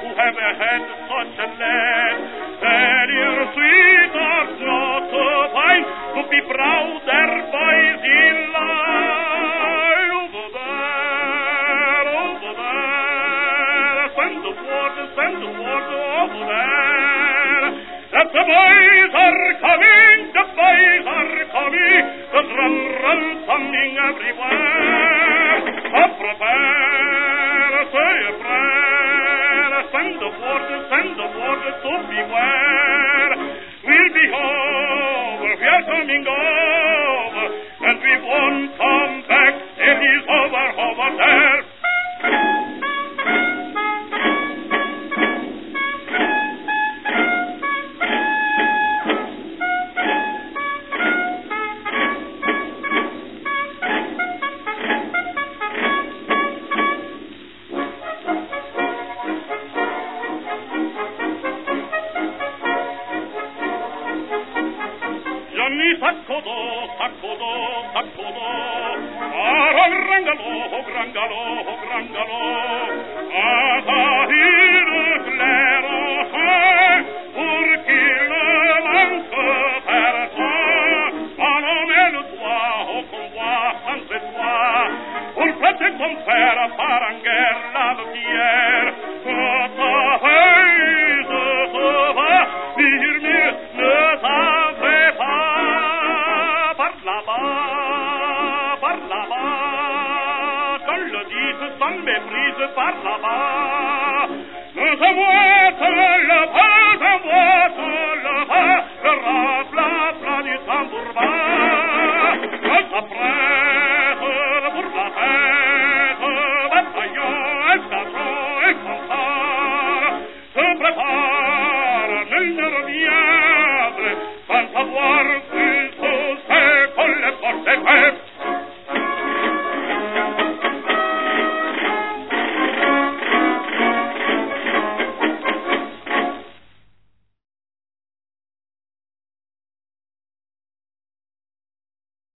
have had such a lad, that your sweetheart's not to find, to be proud there boys in line. Over there, send the water over there. That the boys are coming, the drum sounding everywhere. Prepare, say a prayer, send the water to beware. We'll be over, we are coming over, and we won't come back till he's over there. Saccodo, grangalo, a salir claro, pour qu'il ne manque personne, emmène toi au convoi sans toi, pour prêter ton père par en guerre la lumière, ta veille se va, murmure, ne t'en fais pas, par là-bas, qu'on le dise sans méprise, par là-bas.